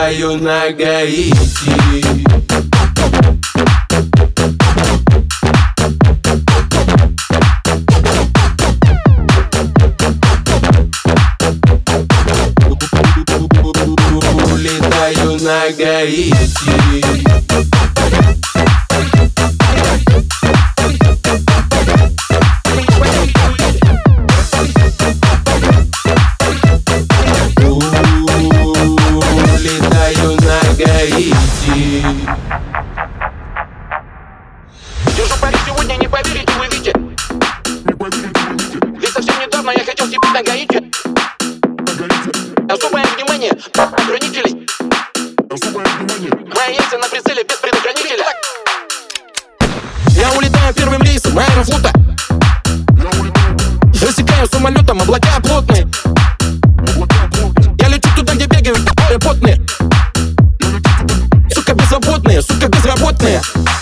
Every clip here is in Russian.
Улетаю на Гаити. Улетаю на Гаити. Держу пари сегодня, не поверите, вы видите. Ведь совсем недавно я хотел тебе на Гаити. Особое внимание охранителей. Моя яйца на прицеле без предохранителя. Я улетаю первым рейсом аэрофлота. Засекаю самолетом облака плотные. Я лечу туда, где бегают потные. Сука беззаботные, сука безработные.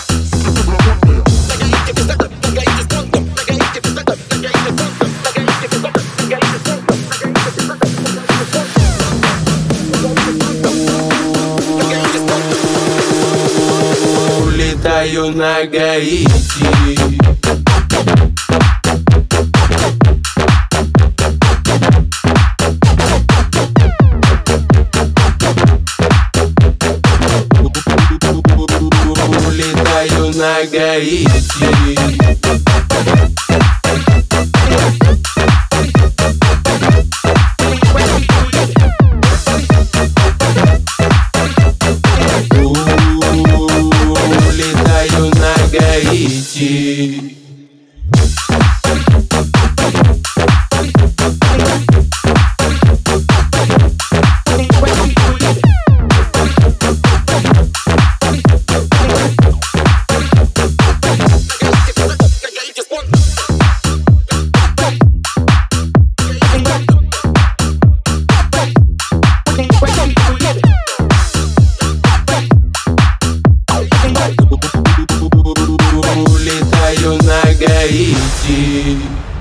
Улетаю на Гаити. Улетаю на Гаити. Гаити. Улетаю на Гаити.